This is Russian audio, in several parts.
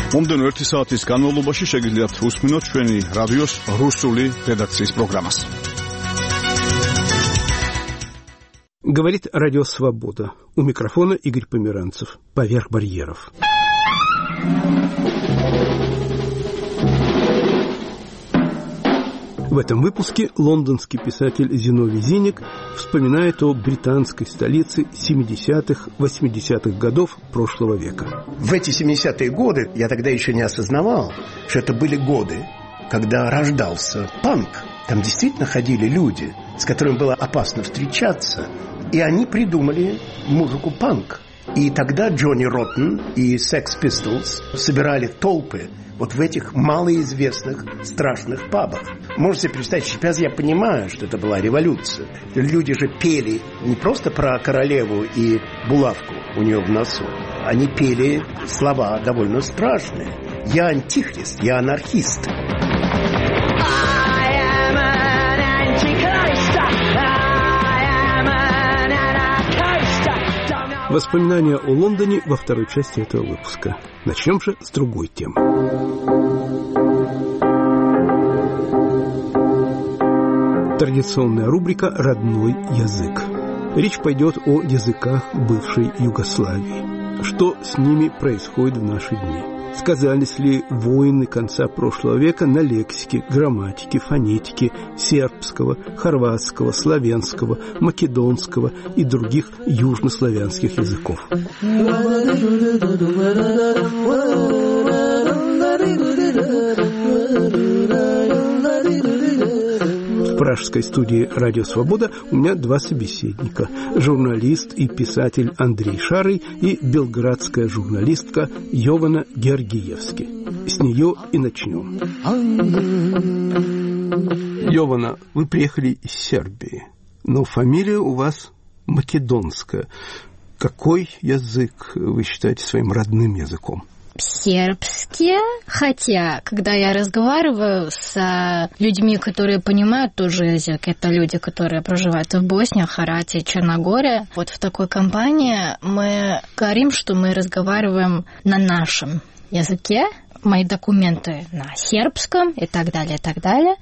მომდენო 1 საათის განმავლობაში შეგიძლიათ უსმინოთ ჩვენი რადიოს რუსული რედაქციის პროგრამას. Говорит Радио Свобода. У микрофона Игорь Померанцев. Поверх барьеров. В этом выпуске лондонский писатель Зиновий Зиник вспоминает о британской столице 70-х, 80-х годов прошлого века. В эти 70-е годы я тогда еще не осознавал, что это были годы, когда рождался панк. Там действительно ходили люди, с которыми было опасно встречаться, и они придумали музыку панк. И тогда Джонни Роттен и Sex Pistols собирали толпы вот в этих малоизвестных страшных пабах. Можете представить, сейчас я понимаю, что это была революция. Люди же пели не просто про королеву и булавку у нее в носу. Они пели слова довольно страшные. Я антихрист, я анархист. Воспоминания о Лондоне во второй части этого выпуска. Начнем же с другой темы. Традиционная рубрика «Родной язык». Речь пойдет о языках бывшей Югославии. Что с ними происходит в наши дни? Сказались ли войны конца прошлого века на лексике, грамматике, фонетике сербского, хорватского, славянского, македонского и других южнославянских языков? В пражской студии «Радио Свобода» у меня два собеседника. Журналист и писатель Андрей Шарый и белградская журналистка Йована Георгиевски. С нее и начнем. Йована, вы приехали из Сербии, но фамилия у вас македонская. Какой язык вы считаете своим родным языком? Сербский, хотя, когда я разговариваю с людьми, которые понимают тоже язык, это люди, которые проживают в Боснии, Хорватии, Черногории, вот в такой компании мы говорим, что мы разговариваем на нашем языке, мои документы на сербском и так далее, и так далее.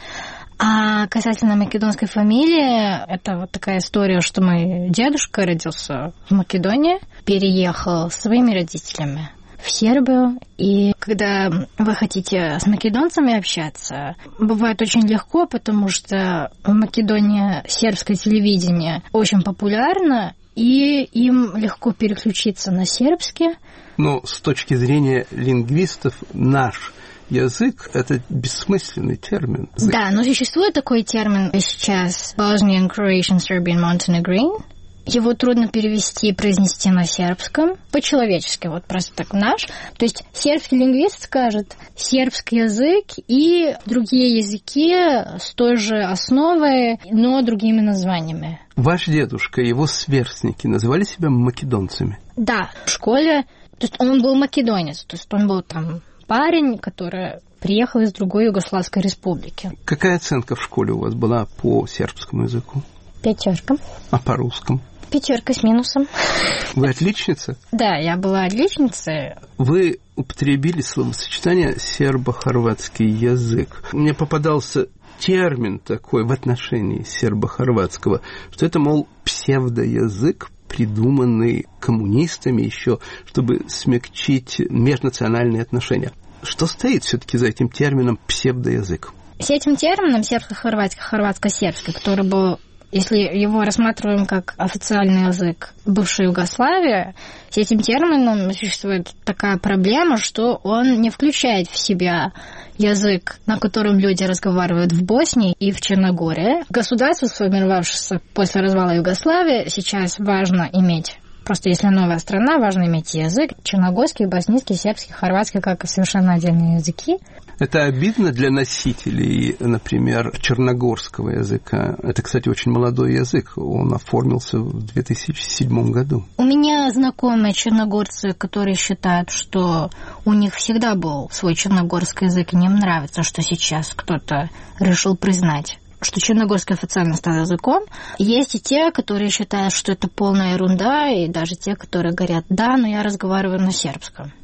А касательно македонской фамилии, это вот такая история, что мой дедушка родился в Македонии, переехал со своими родителями в Сербию, и когда вы хотите с македонцами общаться, бывает очень легко, потому что в Македонии сербское телевидение очень популярно, и им легко переключиться на сербский. Но с точки зрения лингвистов наш язык – это бессмысленный термин. Да, но существует такой термин сейчас – Bosnian, Croatian, Serbian, Montenegrin. Его трудно перевести и произнести на сербском, по-человечески, вот просто так наш. То есть сербский лингвист скажет сербский язык и другие языки с той же основой, но другими названиями. Ваш дедушка и его сверстники называли себя македонцами? Да, в школе, то есть он был македонец, то есть он был там парень, который приехал из другой Югославской республики. Какая оценка в школе у вас была по сербскому языку? 5. А по русскому? 5 с минусом. Вы отличница? Да, я была отличницей. Вы употребили словосочетание сербо-хорватский язык. Мне попадался термин такой в отношении сербо-хорватского, что это, мол, псевдоязык, придуманный коммунистами еще, чтобы смягчить межнациональные отношения. Что стоит все-таки за этим термином псевдоязык? С этим термином сербско-хорватский, хорватско-сербский, который был, если его рассматриваем как официальный язык бывшей Югославии, с этим термином существует такая проблема, что он не включает в себя язык, на котором люди разговаривают в Боснии и в Черногории. Государство, сформировавшееся после развала Югославии, сейчас важно иметь. Просто если новая страна, важно иметь язык черногорский, боснийский, сербский, хорватский, как совершенно отдельные языки. Это обидно для носителей, например, черногорского языка. Это, кстати, очень молодой язык. Он оформился в 2007 году. У меня знакомые черногорцы, которые считают, что у них всегда был свой черногорский язык, и им нравится, что сейчас кто-то решил признать, что черногорский официально стал языком. Есть и те, которые считают, что это полная ерунда, и даже те, которые говорят, да, но я разговариваю на сербском.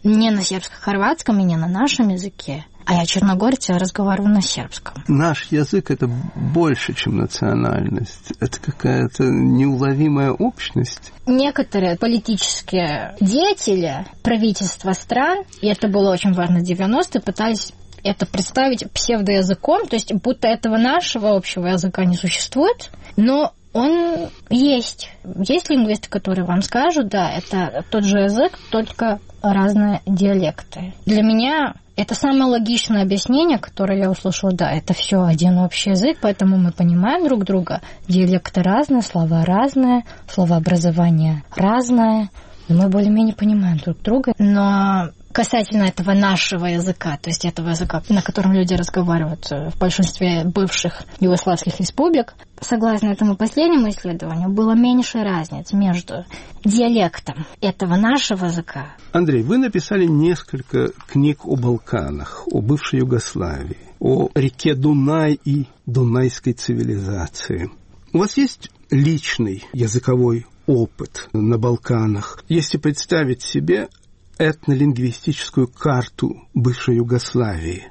не на сербско-хорватском и не на нашем языке, а я черногорец, я разговариваю на сербском. Наш язык – это больше, чем национальность. Это какая-то неуловимая общность. Некоторые политические деятели, правительства стран, и это было очень важно в 90-е, пытались это представить псевдоязыком, то есть будто этого нашего общего языка не существует, но он есть. Есть лингвисты, которые вам скажут, да, это тот же язык, только разные диалекты. Для меня это самое логичное объяснение, которое я услышала, да, это все один общий язык, поэтому мы понимаем друг друга. Диалекты разные, слова разные, словообразование разное, мы более-менее понимаем друг друга, но касательно этого нашего языка, то есть этого языка, на котором люди разговаривают в большинстве бывших югославских республик, согласно этому последнему исследованию, было меньше разниц между диалектом этого нашего языка. Андрей, вы написали несколько книг о Балканах, о бывшей Югославии, о реке Дунай и дунайской цивилизации. У вас есть личный языковой опыт на Балканах? Если представить себе этнолингвистическую карту бывшей Югославии.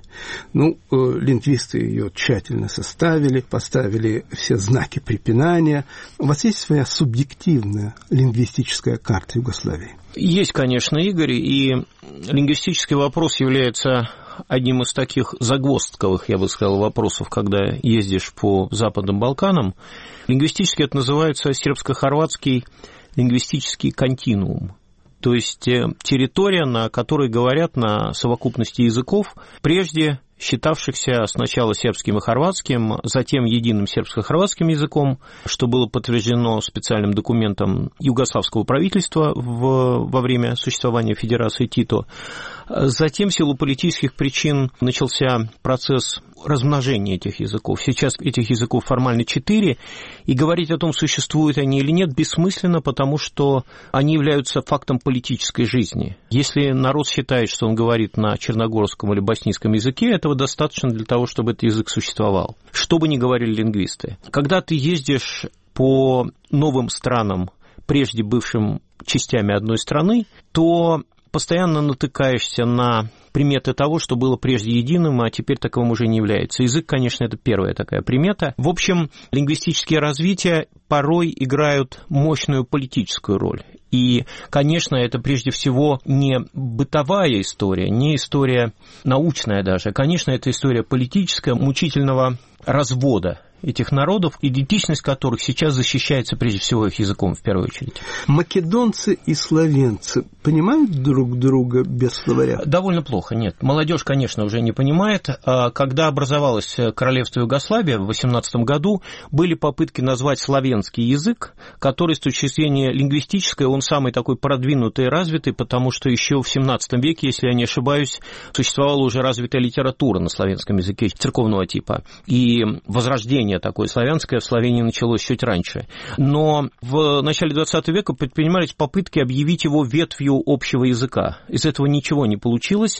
Лингвисты ее тщательно составили, поставили все знаки препинания. У вас есть своя субъективная лингвистическая карта Югославии? Есть, конечно, Игорь, и лингвистический вопрос является одним из таких загвоздковых, я бы сказал, вопросов, когда ездишь по Западным Балканам. Лингвистически это называется сербско-хорватский лингвистический континуум. То есть территория, на которой говорят на совокупности языков, прежде считавшихся сначала сербским и хорватским, затем единым сербско-хорватским языком, что было подтверждено специальным документом югославского правительства во время существования Федерации Тито. Затем в силу политических причин начался процесс размножения этих языков. Сейчас этих языков формально 4, и говорить о том, существуют они или нет, бессмысленно, потому что они являются фактом политической жизни. Если народ считает, что он говорит на черногорском или боснийском языке, этого достаточно для того, чтобы этот язык существовал. Что бы ни говорили лингвисты. Когда ты ездишь по новым странам, прежде бывшим частями одной страны, то постоянно натыкаешься на приметы того, что было прежде единым, а теперь таковым уже не является. Язык, конечно, это первая такая примета. В общем, лингвистические развития порой играют мощную политическую роль. И, конечно, это прежде всего не бытовая история, не история научная даже. Конечно, это история политическая, мучительного развода этих народов, идентичность которых сейчас защищается прежде всего их языком в первую очередь. Македонцы и словенцы понимают друг друга без словаря? Довольно плохо, нет. Молодежь, конечно, уже не понимает. Когда образовалось королевство Югославия в 18 году, были попытки назвать славянский язык, который с точки зрения лингвистической, он самый такой продвинутый и развитый, потому что еще в 17 веке, если я не ошибаюсь, существовала уже развитая литература на славянском языке церковного типа. И возрождение такое славянское в Словении началось чуть раньше. Но в начале 20 века предпринимались попытки объявить его ветвью общего языка. Из этого ничего не получилось.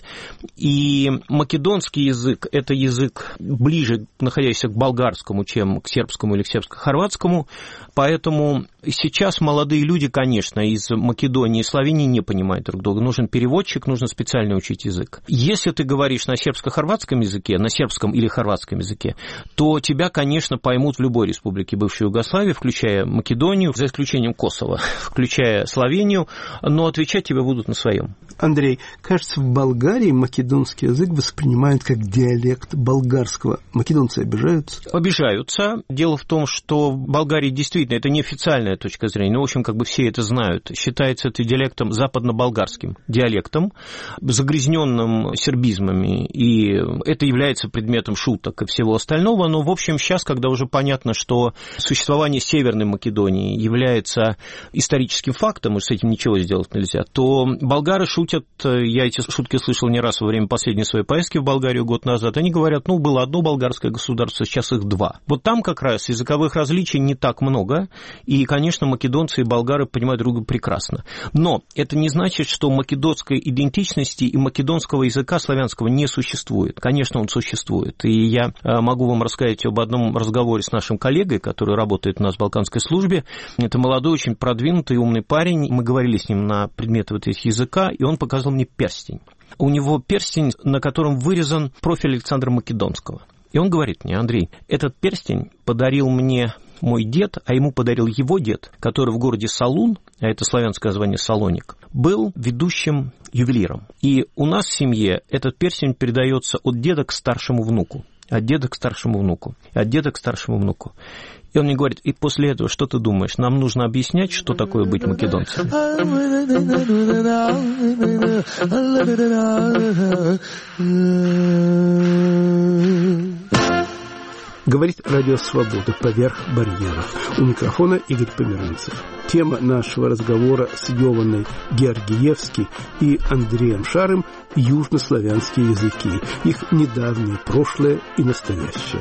И македонский язык – это язык ближе находящийся к болгарскому, чем к сербскому или к сербско-хорватскому. Поэтому сейчас молодые люди, конечно, из Македонии и Словении не понимают друг друга. Нужен переводчик, нужно специально учить язык. Если ты говоришь на сербско-хорватском языке, на сербском или хорватском языке, то тебя, конечно, поймут в любой республике бывшей Югославии, включая Македонию, за исключением Косово, включая Словению, но отвечать тебе будут на своем. Андрей, кажется, в Болгарии македонский язык воспринимают как диалект болгарского. Македонцы обижаются? Обижаются. Дело в том, что в Болгарии действительно, это неофициальная точка зрения, но, в общем, как бы все это знают, считается это диалектом, западно-болгарским диалектом, загрязненным сербизмами, и это является предметом шуток и всего остального, но, в общем, сейчас, когда уже понятно, что существование Северной Македонии является историческим фактом, и с этим ничего сделать нельзя, то болгары шутят, я эти шутки слышал не раз во время последней своей поездки в Болгарию год назад, они говорят, было одно болгарское государство, сейчас их два. Вот там как раз языковых различий не так много, и, конечно, македонцы и болгары понимают друг друга прекрасно. Но это не значит, что македонской идентичности и македонского языка славянского не существует. Конечно, он существует. И я могу вам рассказать об одном разговоре с нашим коллегой, который работает у нас в Балканской службе. Это молодой, очень продвинутый, умный парень. Мы говорили с ним на предметы вот этих языка, и он показал мне перстень. У него перстень, на котором вырезан профиль Александра Македонского. И он говорит мне: Андрей, этот перстень подарил мне мой дед, а ему подарил его дед, который в городе Солун, а это славянское название Салоник, был ведущим ювелиром. И у нас в семье этот перстень передается от деда к старшему внуку, от деда к старшему внуку, от деда к старшему внуку. И он мне говорит: и после этого что ты думаешь? Нам нужно объяснять, что такое быть македонцем. Говорит Радио Свобода «Поверх барьеров». У микрофона Игорь Померанцев. Тема нашего разговора с Йованой Георгиевски и Андреем Шарым – южнославянские языки, их недавнее прошлое и настоящее.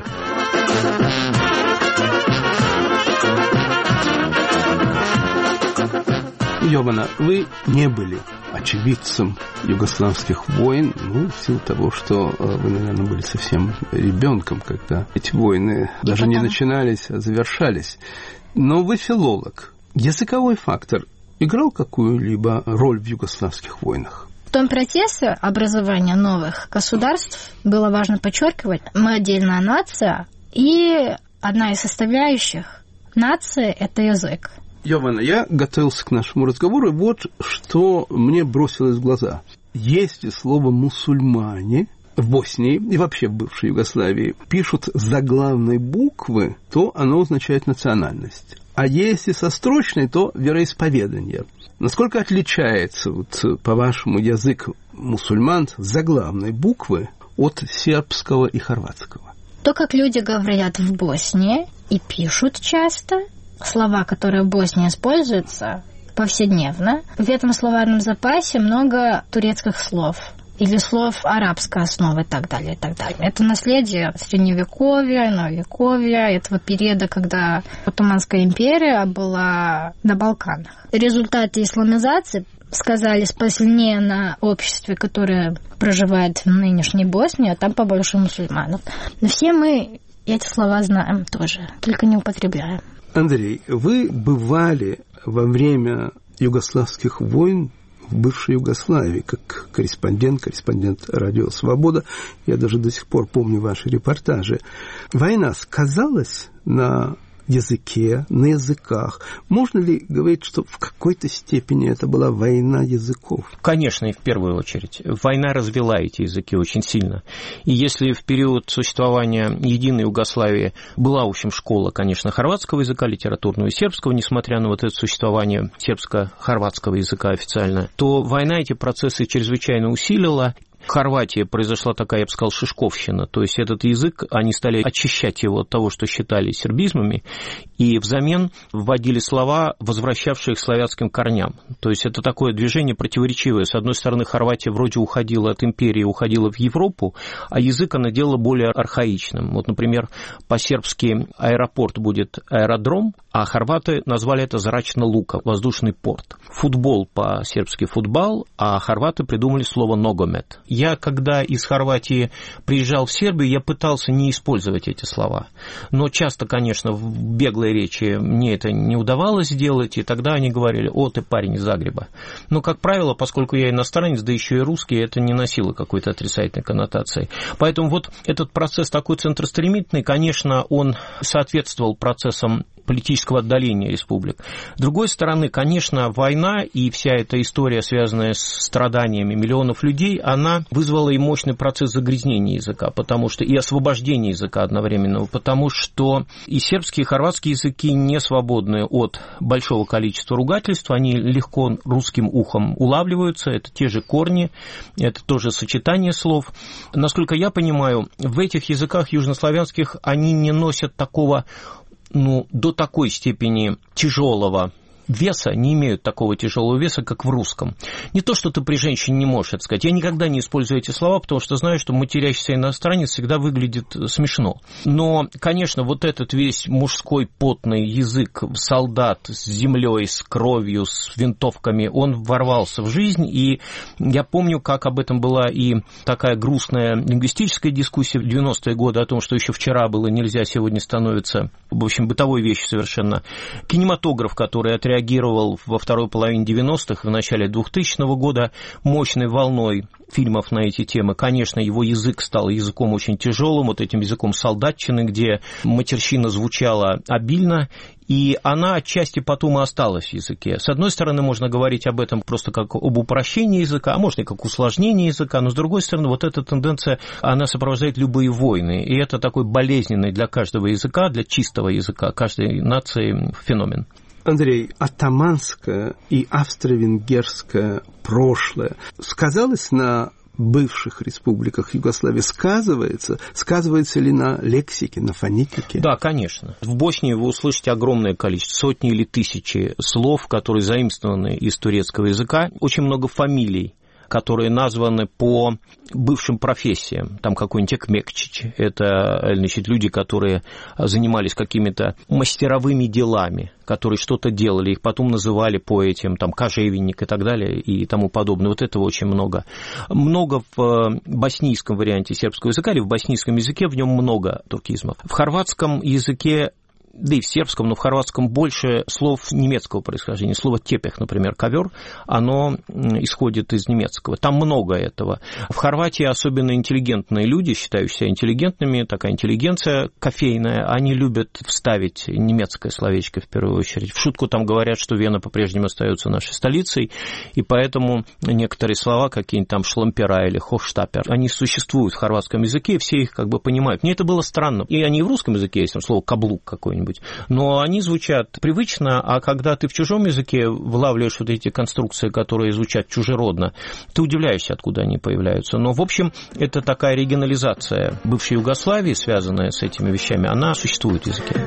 Йована, вы не были очевидцем югославских войн, в силу того, что вы, наверное, были совсем ребенком, когда эти войны даже не начинались, а завершались. Но вы филолог. Языковой фактор играл какую-либо роль в югославских войнах? В том процессе образования новых государств было важно подчеркивать, мы отдельная нация, и одна из составляющих нации – это язык. Йована, я готовился к нашему разговору, и вот что мне бросилось в глаза. Если слово «мусульмане» в Боснии и вообще в бывшей Югославии пишут с заглавной буквы, то оно означает национальность. А если со строчной, то вероисповедание. Насколько отличается, по-вашему, язык мусульман с заглавной буквы от сербского и хорватского? То, как люди говорят в Боснии и пишут часто, слова, которые в Боснии используются повседневно, в этом словарном запасе много турецких слов или слов арабской основы и так далее, и так далее. Это наследие Средневековья, Нововековья, этого периода, когда Отtomанская империя была на Балканах. Результаты исламизации сказались посильнее на обществе, которое проживает в нынешней Боснии, а там побольше мусульманов. Но все мы эти слова знаем тоже, только не употребляем. Андрей, вы бывали во время югославских войн в бывшей Югославии, как корреспондент Радио Свобода. Я даже до сих пор помню ваши репортажи. Война сказалась на языке, на языках. Можно ли говорить, что в какой-то степени это была война языков? Конечно, и в первую очередь. Война развела эти языки очень сильно. И если в период существования единой Югославии была, в общем, школа, конечно, хорватского языка, литературного и сербского, несмотря на вот это существование сербско-хорватского языка официально, то война эти процессы чрезвычайно усилила. В Хорватии произошла такая, я бы сказал, шишковщина, то есть этот язык, они стали очищать его от того, что считали сербизмами, и взамен вводили слова, возвращавшие их к славянским корням. То есть это такое движение противоречивое. С одной стороны, Хорватия вроде уходила от империи, уходила в Европу, а язык она делала более архаичным. Вот, например, по-сербски аэропорт будет аэродром, а хорваты назвали это Зрачна Лука, воздушный порт. Футбол по-сербски футбал, а хорваты придумали слово ногомет. Я, когда из Хорватии приезжал в Сербию, я пытался не использовать эти слова. Но часто, конечно, в беглой речи мне это не удавалось сделать, и тогда они говорили: «О, ты парень из Загреба». Но, как правило, поскольку я иностранец, да еще и русский, это не носило какой-то отрицательной коннотации. Поэтому вот этот процесс такой центростремительный, конечно, он соответствовал процессам политического отдаления республик. С другой стороны, конечно, война и вся эта история, связанная с страданиями миллионов людей, она вызвала и мощный процесс загрязнения языка, потому что и освобождения языка одновременного, потому что и сербские, и хорватские языки не свободны от большого количества ругательств, они легко русским ухом улавливаются, это те же корни, это тоже сочетание слов. Насколько я понимаю, в этих языках южнославянских они не носят такого, до такой степени тяжелого веса, не имеют такого тяжелого веса, как в русском. Не то, что ты при женщине не можешь это сказать. Я никогда не использую эти слова, потому что знаю, что матерящийся иностранец всегда выглядит смешно. Но, конечно, вот этот весь мужской потный язык солдат с землей, с кровью, с винтовками, он ворвался в жизнь, и я помню, как об этом была и такая грустная лингвистическая дискуссия в 90-е годы о том, что еще вчера было нельзя, сегодня становится, в общем, бытовой вещью совершенно. Кинематограф, который отреагировал во второй половине 90-х и в начале 2000 года мощной волной фильмов на эти темы. Конечно, его язык стал языком очень тяжелым, вот этим языком солдатчины, где матерщина звучала обильно, и она отчасти потом и осталась в языке. С одной стороны, можно говорить об этом просто как об упрощении языка, а можно и как усложнении языка, но с другой стороны, вот эта тенденция, она сопровождает любые войны, и это такой болезненный для каждого языка, для чистого языка каждой нации феномен. Андрей, атаманское и австро-венгерское прошлое сказалось на бывших республиках Югославии? Сказывается ли на лексике, на фонетике? Да, конечно. В Боснии вы услышите огромное количество, сотни или тысячи слов, которые заимствованы из турецкого языка. Очень много фамилий, которые названы по бывшим профессиям. Там какой-нибудь Экмекчич. Это, значит, люди, которые занимались какими-то мастеровыми делами, которые что-то делали, их потом называли по этим, там, кожевенник и так далее, и тому подобное. Вот этого очень много. Много в боснийском варианте сербского языка, или в боснийском языке в нем много туркизмов. В хорватском языке, да и в сербском, но в хорватском больше слов немецкого происхождения. Слово «тепех», например, ковер, оно исходит из немецкого. Там много этого. В Хорватии особенно интеллигентные люди, считающиеся интеллигентными, такая интеллигенция кофейная, они любят вставить немецкое словечко в первую очередь. В шутку там говорят, что Вена по-прежнему остается нашей столицей, и поэтому некоторые слова, какие-нибудь там шлампера или хоштапер, они существуют в хорватском языке, и все их как бы понимают. Мне это было странно. И они и в русском языке есть, там слово «каблук» какой-нибудь. Но они звучат привычно, а когда ты в чужом языке вылавливаешь вот эти конструкции, которые звучат чужеродно, ты удивляешься, откуда они появляются. Но, в общем, это такая регионализация бывшей Югославии, связанная с этими вещами, она существует в языке.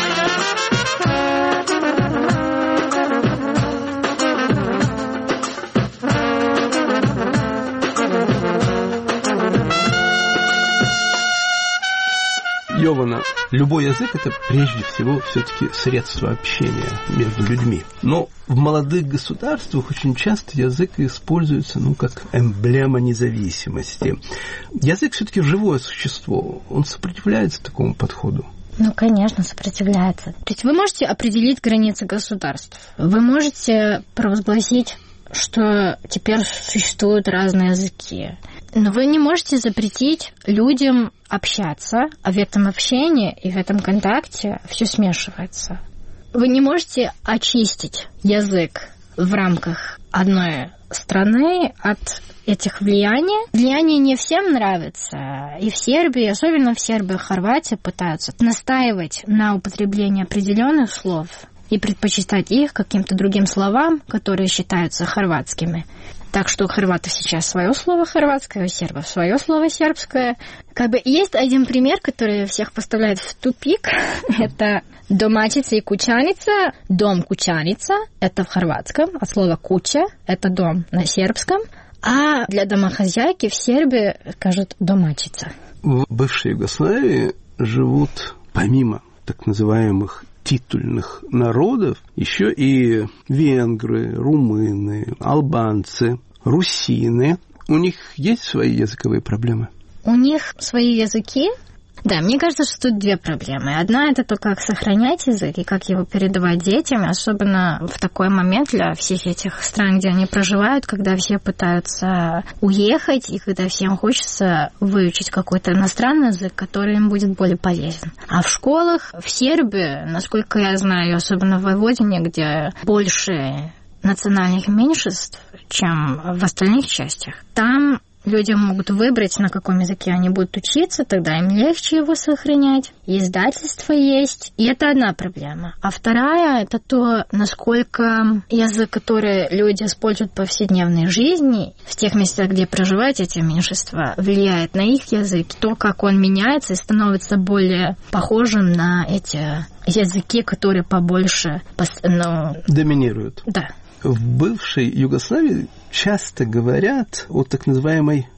Йована, любой язык – это прежде всего все-таки средство общения между людьми. Но в молодых государствах очень часто язык используется как эмблема независимости. Язык все-таки живое существо. Он сопротивляется такому подходу? Ну, конечно, сопротивляется. То есть вы можете определить границы государств. Вы можете провозгласить, что теперь существуют разные языки. Но вы не можете запретить людям общаться, а в этом общении и в этом контакте все смешивается. Вы не можете очистить язык в рамках одной страны от этих влияний. Влияние не всем нравится. И в Сербии, особенно в Сербии и Хорватии, пытаются настаивать на употреблении определенных слов и предпочитать их каким-то другим словам, которые считаются хорватскими. Так что у хорватов сейчас свое слово хорватское, у сербов свое слово сербское. Есть один пример, который всех поставляет в тупик. Это домачица и кучаница. Дом кучаница – это в хорватском, а слово куча – это дом на сербском. А для домохозяйки в Сербии скажут домачица. В бывшей Югославии живут, помимо так называемых титульных народов, еще и венгры, румыны, албанцы, русины. У них есть свои языковые проблемы? У них свои языки. Да, мне кажется, что тут две проблемы. Одна – это то, как сохранять язык и как его передавать детям, особенно в такой момент для всех этих стран, где они проживают, когда все пытаются уехать и когда всем хочется выучить какой-то иностранный язык, который им будет более полезен. А в школах в Сербии, насколько я знаю, особенно в Войводине, где больше национальных меньшинств, чем в остальных частях, там люди могут выбрать, на каком языке они будут учиться, тогда им легче его сохранять. И издательство есть, и это одна проблема. А вторая – это то, насколько язык, который люди используют в повседневной жизни, в тех местах, где проживают эти меньшинства, влияет на их язык, то, как он меняется и становится более похожим на эти языки, которые побольше доминируют. Да. В бывшей Югославии часто говорят о так называемой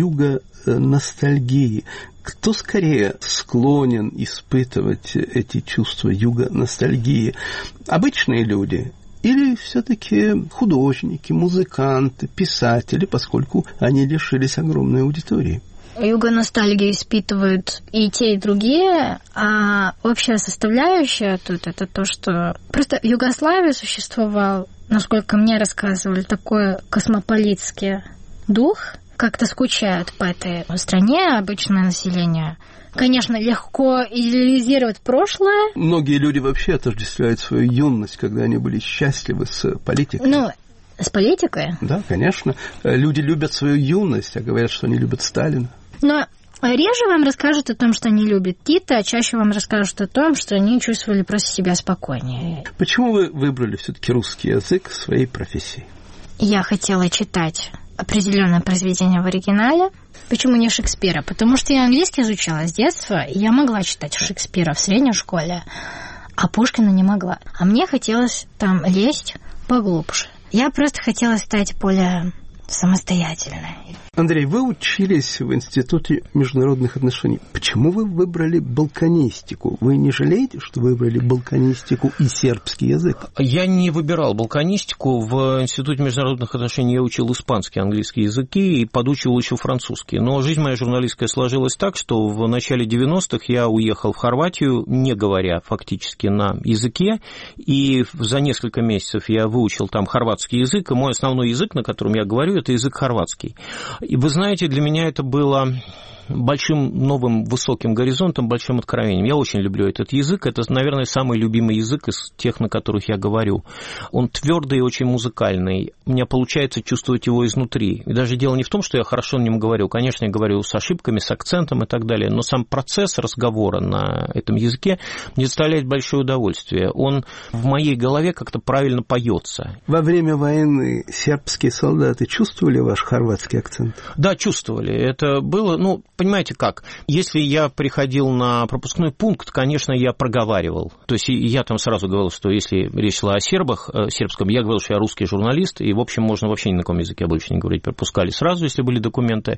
юго-ностальгии. Кто скорее склонен испытывать эти чувства юго-ностальгии? Обычные люди или все-таки художники, музыканты, писатели, поскольку они лишились огромной аудитории? Юго-ностальгию испытывают и те, и другие, а общая составляющая тут это то, что просто в Югославии существовал, насколько мне рассказывали, такой космополитский дух, как-то скучают по этой стране обычное население. Конечно, легко идеализировать прошлое. Многие люди вообще отождествляют свою юность, когда они были счастливы с политикой. С политикой? Да, конечно. Люди любят свою юность, а говорят, что они любят Сталина. Но реже вам расскажут о том, что они любят Тита, а чаще вам расскажут о том, что они чувствовали просто себя спокойнее. Почему вы выбрали все-таки русский язык своей профессией? Я хотела читать определенное произведение в оригинале. Почему не Шекспира? Потому что я английский изучала с детства, и я могла читать Шекспира в средней школе, а Пушкина не могла. А мне хотелось там лезть поглубже. Я просто хотела стать более самостоятельной. Андрей, вы учились в Институте международных отношений. Почему вы выбрали балканистику? Вы не жалеете, что выбрали балканистику и сербский язык? Я не выбирал балканистику. В Институте международных отношений я учил испанский, английский языки и подучивал еще французский. Но жизнь моя журналистская сложилась так, что в начале 90-х я уехал в Хорватию, не говоря фактически на языке, и за несколько месяцев я выучил там хорватский язык, и мой основной язык, на котором я говорю, это язык хорватский. И вы знаете, для меня это было большим новым высоким горизонтом, большим откровением. Я очень люблю этот язык. Это, наверное, самый любимый язык из тех, на которых я говорю. Он твердый и очень музыкальный. У меня получается чувствовать его изнутри. И даже дело не в том, что я хорошо на нем говорю. Конечно, я говорю с ошибками, с акцентом и так далее. Но сам процесс разговора на этом языке мне доставляет большое удовольствие. Он в моей голове как-то правильно поется. Во время войны сербские солдаты чувствовали ваш хорватский акцент? Да, чувствовали. Это было, понимаете как, если я приходил на пропускной пункт, конечно, я проговаривал. То есть я там сразу говорил, что если речь шла о сербском, я говорил, что я русский журналист, и, в общем, можно вообще ни на каком языке больше не говорить. Пропускали сразу, если были документы.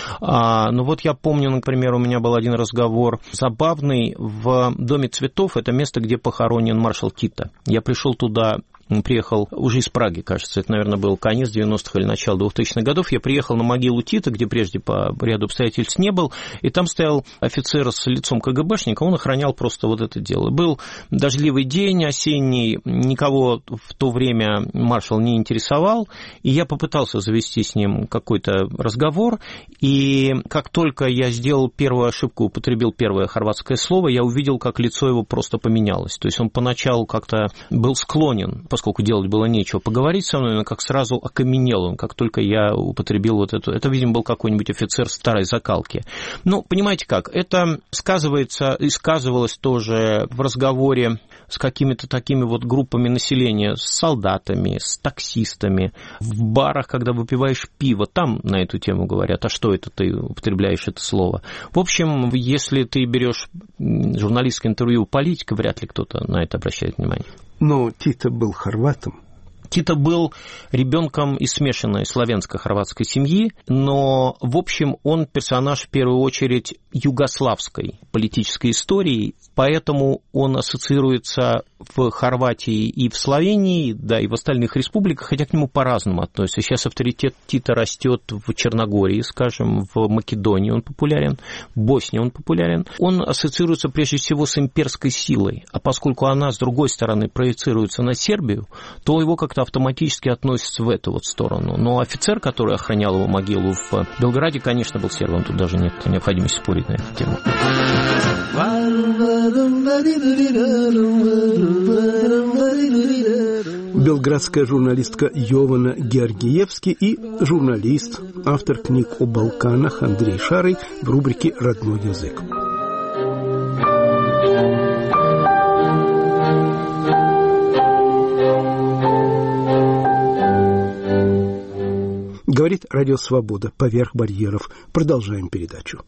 Но вот я помню, например, у меня был один разговор забавный в Доме цветов. Это место, где похоронен маршал Тита. Я пришел туда, приехал уже из Праги, кажется, это, наверное, был конец 90-х или начало 2000-х годов. Я приехал на могилу Тита, где прежде по ряду обстоятельств не был, и там стоял офицер с лицом КГБшника, он охранял просто вот это дело. Был дождливый день, осенний, никого в то время маршал не интересовал, и я попытался завести с ним какой-то разговор, и как только я сделал первую ошибку, употребил первое хорватское слово, я увидел, как лицо его просто поменялось. То есть он поначалу как-то был склонен, поскольку делать было нечего, поговорить со мной, но как сразу окаменел он, как только я употребил вот эту... Это, видимо, был какой-нибудь офицер старой закалки. Понимаете как, это сказывается и сказывалось тоже в разговоре с какими-то такими вот группами населения, с солдатами, с таксистами, в барах, когда выпиваешь пиво, там на эту тему говорят, а что это ты употребляешь это слово. В общем, если ты берешь журналистское интервью у политика, вряд ли кто-то на это обращает внимание. Но Тита был хорватом. Тита был ребенком из смешанной славянско-хорватской семьи, но, в общем, он персонаж, в первую очередь, югославской политической истории, поэтому он ассоциируется в Хорватии и в Словении, да, и в остальных республиках, хотя к нему по-разному относятся. Сейчас авторитет Тита растет в Черногории, скажем, в Македонии он популярен, в Боснии он популярен. Он ассоциируется прежде всего с имперской силой, а поскольку она, с другой стороны, проецируется на Сербию, то его как-то автоматически относится в эту вот сторону. Но офицер, который охранял его могилу в Белграде, конечно, был сербом, тут даже нет необходимости спорить на эту тему. белградская журналистка Йована Георгиевски и журналист, автор книг о Балканах Андрей Шарый в рубрике «Родной язык». Говорит Радио Свобода. Поверх барьеров. Продолжаем передачу.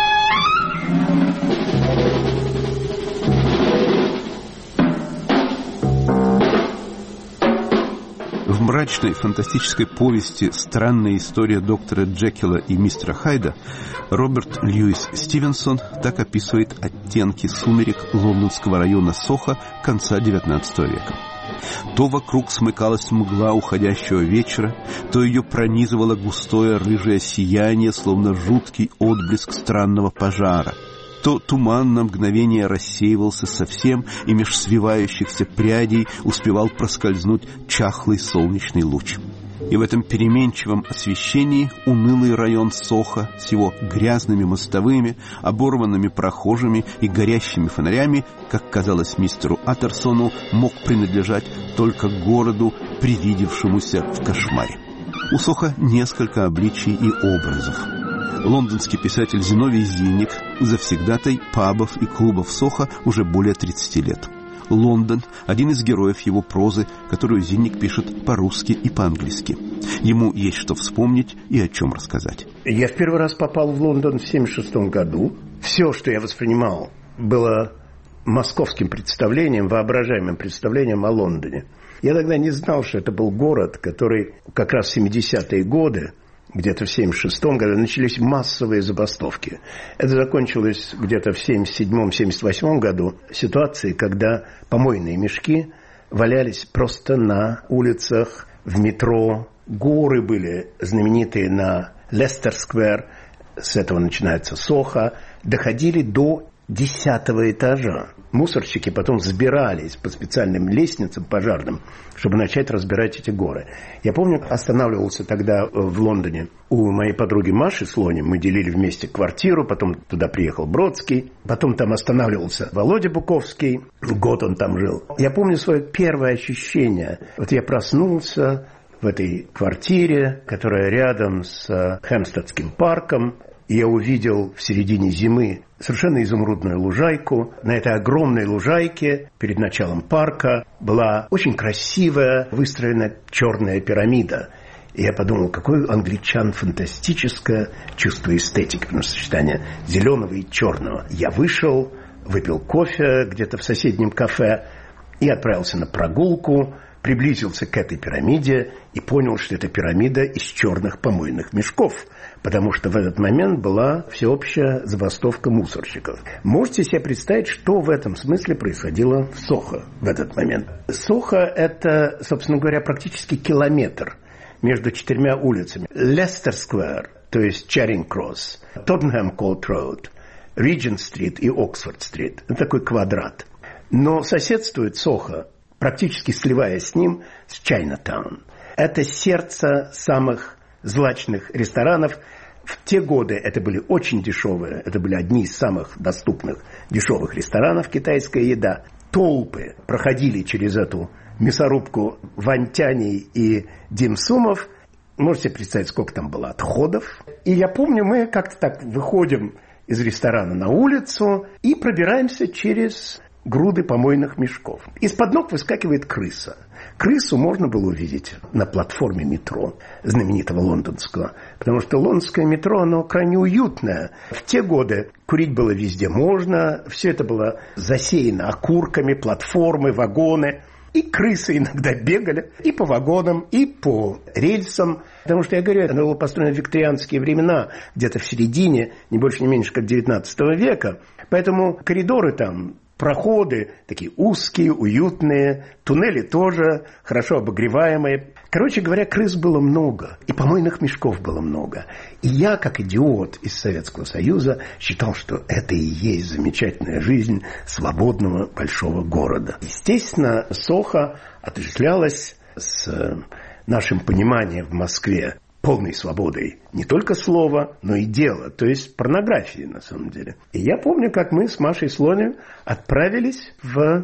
В мрачной фантастической повести «Странная история доктора Джекила и мистера Хайда» Роберт Льюис Стивенсон так описывает оттенки сумерек лондонского района Сохо конца XIX века. То вокруг смыкалась мгла уходящего вечера, то ее пронизывало густое рыжее сияние, словно жуткий отблеск странного пожара. То туман на мгновение рассеивался совсем, и меж свивающихся прядей успевал проскользнуть чахлый солнечный луч. И в этом переменчивом освещении унылый район Сохо с его грязными мостовыми, оборванными прохожими и горящими фонарями, как казалось мистеру Аттерсону, мог принадлежать только городу, привидевшемуся в кошмаре. У Сохо несколько обличий и образов. Лондонский писатель Зиновий Зинник завсегдатай пабов и клубов Сохо уже более 30 лет. Лондон – один из героев его прозы, которую Зинник пишет по-русски и по-английски. Ему есть что вспомнить и о чем рассказать. Я в первый раз попал в Лондон в 1976 году. Все, что я воспринимал, было московским представлением, воображаемым представлением о Лондоне. Я тогда не знал, что это был город, который как раз в 70-е годы, где-то в 1976 году, начались массовые забастовки. Это закончилось где-то в 1977-1978 году ситуацией, когда помойные мешки валялись просто на улицах, в метро. Горы были знаменитые на Лестер-сквер, с этого начинается Сохо, доходили до 10-го этажа. Мусорщики потом взбирались по специальным лестницам пожарным, чтобы начать разбирать эти горы. Я помню, останавливался тогда в Лондоне у моей подруги Маши Слони. Мы делили вместе квартиру, потом туда приехал Бродский, потом там останавливался Володя Буковский, год он там жил. Я помню свое первое ощущение. Вот я проснулся в этой квартире, которая рядом с Хэмпстедским парком. И я увидел в середине зимы совершенно изумрудную лужайку. На этой огромной лужайке перед началом парка была очень красивая выстроена черная пирамида. И я подумал, какое у англичан фантастическое чувство эстетики, потому что сочетание зеленого и черного. Я вышел, выпил кофе где-то в соседнем кафе и отправился на прогулку, приблизился к этой пирамиде и понял, что это пирамида из черных помойных мешков, потому что в этот момент была всеобщая забастовка мусорщиков. Можете себе представить, что в этом смысле происходило в Сохо в этот момент? Сохо – это, собственно говоря, практически километр между 4 улицами. Лестер-сквер, то есть Чаринг-кросс, Тоттенхэм-корт-роуд, Риджент-стрит и Оксфорд-стрит. Это такой квадрат. Но соседствует Сохо, практически сливаясь с ним, с Чайнатаун. Это сердце самых злачных ресторанов. В те годы это были очень дешевые, это были одни из самых доступных дешевых ресторанов, китайская еда. Толпы проходили через эту мясорубку вантяней и димсумов. Можете представить, сколько там было отходов. И я помню, мы как-то так выходим из ресторана на улицу и пробираемся через груды помойных мешков. Из-под ног выскакивает крыса. Крысу можно было увидеть на платформе метро, знаменитого лондонского, потому что лондонское метро, оно крайне уютное. В те годы курить было везде можно, все это было засеяно окурками, платформы, вагоны. И крысы иногда бегали и по вагонам, и по рельсам. Потому что, я говорю, оно было построено в викторианские времена, где-то в середине, не больше, не меньше, как 19 века. Поэтому коридоры там, проходы такие узкие, уютные, туннели тоже хорошо обогреваемые. Короче говоря, крыс было много, и помойных мешков было много. И я, как идиот из Советского Союза, считал, что это и есть замечательная жизнь свободного большого города. Естественно, Сохо отождествлялось с нашим пониманием в Москве полной свободой не только слова, но и дела, то есть порнографии на самом деле. И я помню, как мы с Машей Слоней отправились в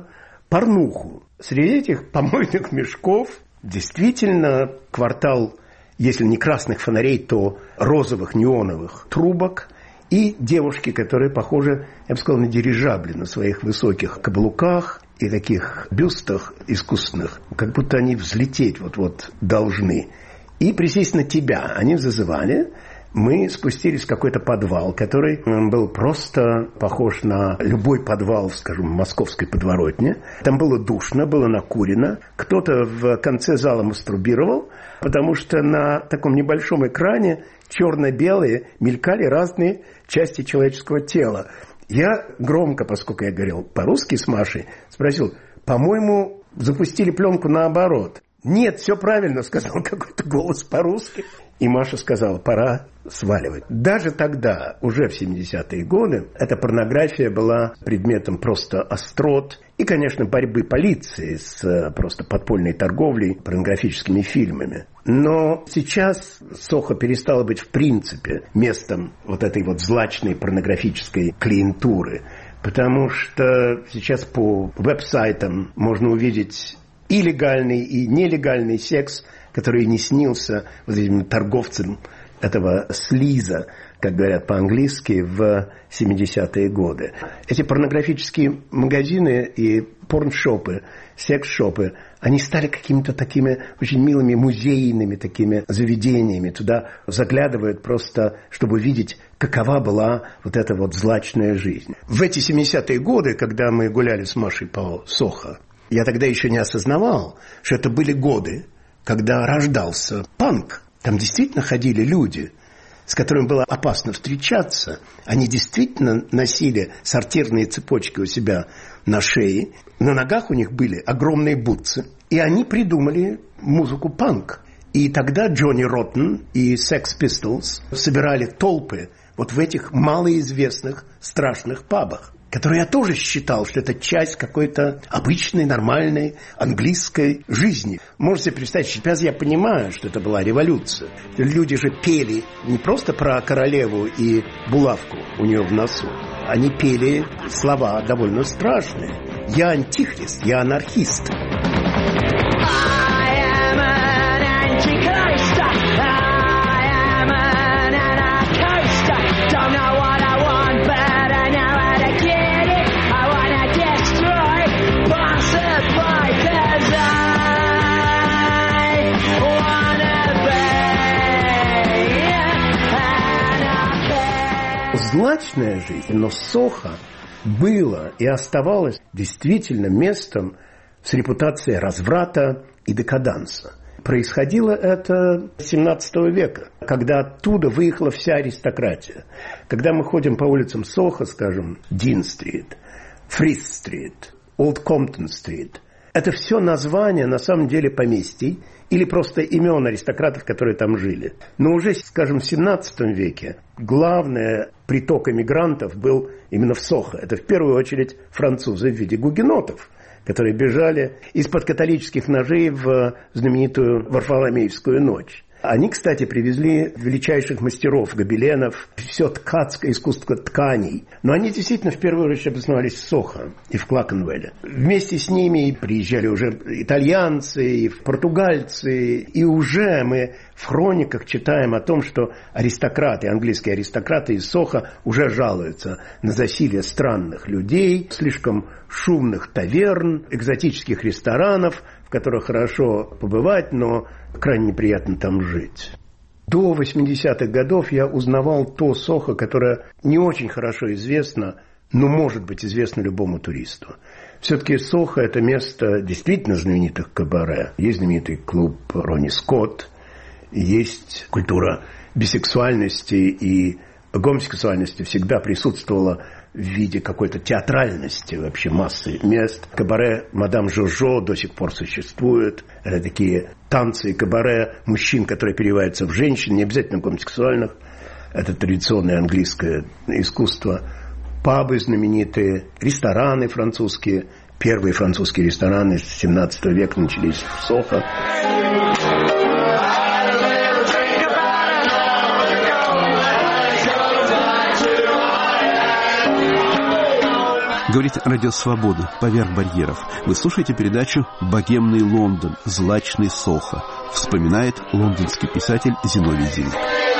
порнуху. Среди этих помойных мешков действительно квартал, если не красных фонарей, то розовых неоновых трубок и девушки, которые похожи, я бы сказал, на дирижабли на своих высоких каблуках и таких бюстах искусственных, как будто они взлететь вот-вот должны. И присесть на тебя они зазывали. Мы спустились в какой-то подвал, который был просто похож на любой подвал, скажем, в московской подворотне. Там было душно, было накурено. Кто-то в конце зала мастурбировал, потому что на таком небольшом экране черно-белые мелькали разные части человеческого тела. Я громко, поскольку я говорил по-русски с Машей, спросил: по-моему, запустили пленку наоборот. «Нет, все правильно», — сказал какой-то голос по-русски. И Маша сказала: пора сваливать. Даже тогда, уже в 70-е годы, эта порнография была предметом просто острот и, конечно, борьбы полиции с просто подпольной торговлей порнографическими фильмами. Но сейчас Сохо перестало быть в принципе местом вот этой вот злачной порнографической клиентуры, потому что сейчас по веб-сайтам можно увидеть и легальный, и нелегальный секс, который не снился вот этим торговцам этого слиза, как говорят по-английски, в 70-е годы. Эти порнографические магазины и порншопы, секс-шопы, они стали какими-то такими очень милыми музейными такими заведениями. Туда заглядывают просто, чтобы видеть, какова была вот эта вот злачная жизнь. В эти 70-е годы, когда мы гуляли с Машей по Сохо, я тогда еще не осознавал, что это были годы, когда рождался панк. Там действительно ходили люди, с которыми было опасно встречаться. Они действительно носили сортирные цепочки у себя на шее. На ногах у них были огромные бутсы. И они придумали музыку панк. И тогда Джонни Роттен и Sex Pistols собирали толпы вот в этих малоизвестных страшных пабах, которые я тоже считал, что это часть какой-то обычной, нормальной английской жизни. Можете представить, сейчас я понимаю, что это была революция. Люди же пели не просто про королеву и булавку у нее в носу. Они пели слова довольно страшные. «Я антихрист, я анархист». Злачная жизнь, но Сохо было и оставалось действительно местом с репутацией разврата и декаданса. Происходило это с 17 века, когда оттуда выехала вся аристократия. Когда мы ходим по улицам Сохо, скажем, Дин-стрит, Фрис-стрит, Олд Комптон-стрит, это все названия, на самом деле, поместий или просто имен аристократов, которые там жили. Но уже, скажем, в 17 веке главный приток эмигрантов был именно в Сохо. Это в первую очередь французы в виде гугенотов, которые бежали из-под католических ножей в знаменитую Варфоломеевскую ночь. Они, кстати, привезли величайших мастеров, гобеленов, все ткацкое искусство тканей. Но они действительно в первую очередь обосновались в Сохо и в Клакенвелле. Вместе с ними приезжали уже итальянцы, и португальцы. И уже мы в хрониках читаем о том, что аристократы, английские аристократы из Сохо уже жалуются на засилие странных людей, слишком шумных таверн, экзотических ресторанов, в которых хорошо побывать, но крайне неприятно там жить. До 80-х годов я узнавал то Сохо, которое не очень хорошо известно, но может быть известно любому туристу. Все-таки Сохо – это место действительно знаменитых кабаре. Есть знаменитый клуб Ронни Скотт, есть культура бисексуальности и гомосексуальности всегда присутствовала в виде какой-то театральности вообще массы мест. Кабаре «Мадам Жожо» до сих пор существует. Это такие танцы и кабаре мужчин, которые переодеваются в женщин, не обязательно гомосексуальных. Это традиционное английское искусство. Пабы знаменитые, рестораны французские. Первые французские рестораны с 17 века начались в Сохо. Говорит Радио Свобода, поверх барьеров. Вы слушаете передачу «Богемный Лондон. Злачный Сохо». Вспоминает лондонский писатель Зиновий Зинг.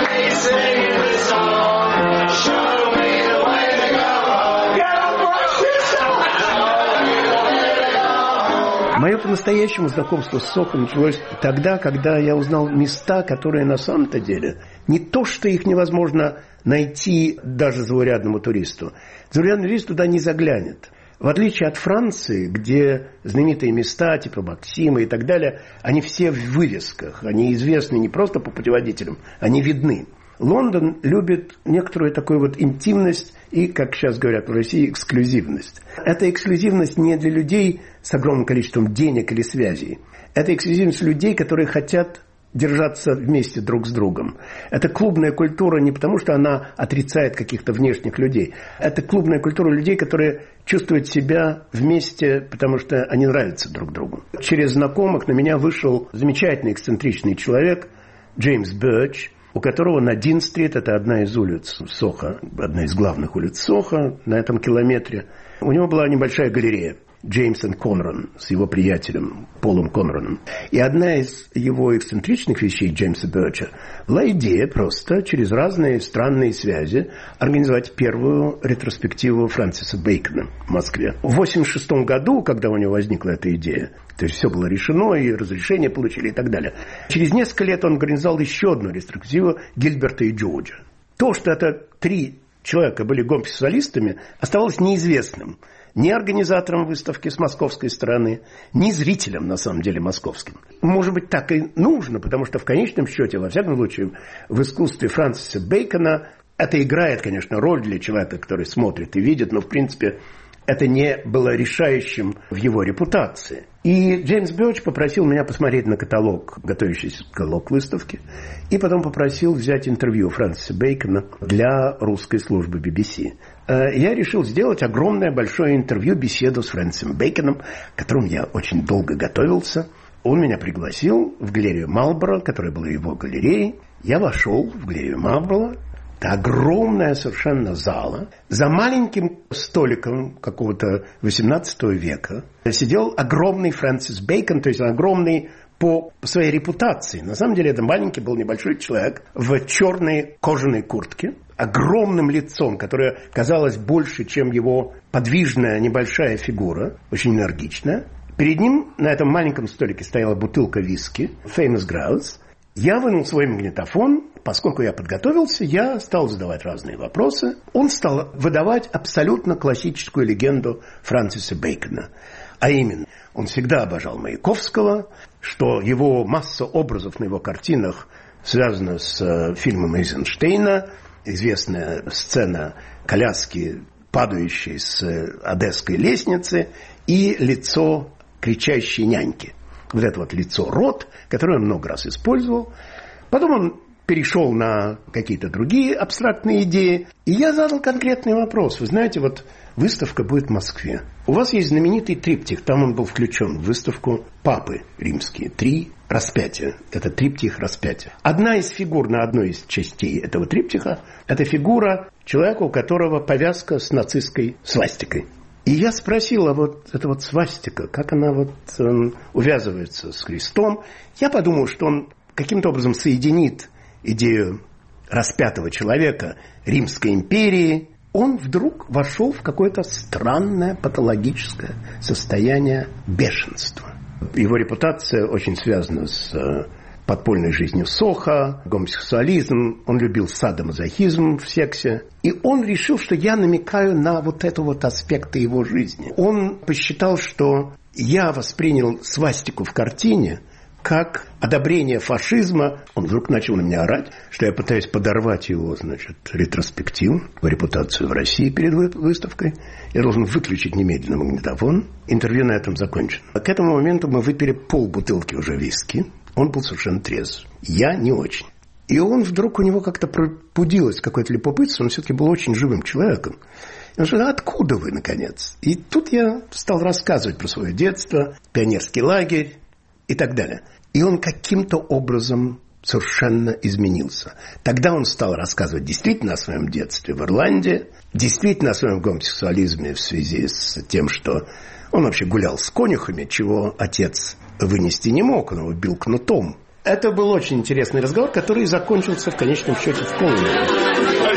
Мое по-настоящему знакомство с Сохо началось тогда, когда я узнал места, которые на самом-то деле не то, что их невозможно найти даже заурядному туристу. Заурядный турист туда не заглянет. В отличие от Франции, где знаменитые места типа Максима и так далее, они все в вывесках, они известны не просто по путеводителям, они видны. Лондон любит некоторую такую вот интимность и, как сейчас говорят в России, эксклюзивность. Эта эксклюзивность не для людей с огромным количеством денег или связей. Это эксклюзивность людей, которые хотят держаться вместе друг с другом. Это клубная культура не потому, что она отрицает каких-то внешних людей. Это клубная культура людей, которые чувствуют себя вместе, потому что они нравятся друг другу. Через знакомых на меня вышел замечательный эксцентричный человек Джеймс Бёрч, у которого на Дин-стрит, это одна из улиц Сохо, одна из главных улиц Сохо на этом километре, у него была небольшая галерея Джеймс энд Конрон с его приятелем Полом Конроном. И одна из его эксцентричных вещей Джеймса Бёрча была идея просто через разные странные связи организовать первую ретроспективу Фрэнсиса Бэкона в Москве. В 1986 году, когда у него возникла эта идея, то есть все было решено, и разрешение получили и так далее. Через несколько лет он организовал еще одну ретроспективу Гильберта и Джорджа. То, что это три человека были гомосексуалистами, оставалось неизвестным ни организаторам выставки с московской стороны, ни зрителям, на самом деле, московским. Может быть, так и нужно, потому что в конечном счете, во всяком случае, в искусстве Фрэнсиса Бэкона это играет, конечно, роль для человека, который смотрит и видит, но, в принципе, это не было решающим в его репутации. И Джеймс Бёрч попросил меня посмотреть на каталог, готовящийся каталог выставки, и потом попросил взять интервью Фрэнсиса Бэкона для русской службы BBC. Я решил сделать огромное большое интервью, беседу с Фрэнсисом Бэконом, к которому я очень долго готовился. Он меня пригласил в галерею Марлборо, которая была его галереей. Я вошел в галерею Марлборо. Это огромная совершенно зала. За маленьким столиком какого-то 18 века сидел огромный Фрэнсис Бэкон, то есть огромный по своей репутации. На самом деле это маленький был небольшой человек в черной кожаной куртке, огромным лицом, которое казалось больше, чем его подвижная небольшая фигура, очень энергичная. Перед ним на этом маленьком столике стояла бутылка виски Famous Grouse. Я вынул свой магнитофон. Поскольку я подготовился, я стал задавать разные вопросы. Он стал выдавать абсолютно классическую легенду Фрэнсиса Бэкона. А именно, он всегда обожал Маяковского, что его масса образов на его картинах связана с фильмом Эйзенштейна. Известная сцена коляски, падающей с одесской лестницы, и лицо кричащей няньки. Вот это вот лицо-рот, которое он много раз использовал. Потом он перешел на какие-то другие абстрактные идеи. И я задал конкретный вопрос. Вы знаете, вот выставка будет в Москве. У вас есть знаменитый триптих. Там он был включен в выставку Папы Римские. 3 распятия. Это триптих распятия. Одна из фигур на одной из частей этого триптиха – это фигура человека, у которого повязка с нацистской свастикой. И я спросил, а вот эта вот свастика, как она вот увязывается с крестом? Я подумал, что он каким-то образом соединит идею распятого человека Римской империи. Он вдруг вошел в какое-то странное патологическое состояние бешенства. Его репутация очень связана с подпольной жизнью Сохо, гомосексуализм. Он любил садомазохизм в сексе. И он решил, что я намекаю на вот это вот аспекты его жизни. Он посчитал, что я воспринял свастику в картине как одобрение фашизма. Он вдруг начал на меня орать, что я пытаюсь подорвать его, значит, ретроспективу, репутацию в России перед выставкой. Я должен выключить немедленно магнитофон. Интервью на этом закончено. К этому моменту мы выпили полбутылки уже виски. Он был совершенно трезв. Я не очень. И он вдруг, у него как-то пробудилось какое-то любопытство. Он все-таки был очень живым человеком. И он сказал: откуда вы, наконец? И тут я стал рассказывать про свое детство, пионерский лагерь и так далее. И он каким-то образом совершенно изменился. Тогда он стал рассказывать действительно о своем детстве в Ирландии, действительно о своем гомосексуализме в связи с тем, что он вообще гулял с конюхами, чего отец вынести не мог, он его бил кнутом. Это был очень интересный разговор, который закончился в конечном счете в Колонируме.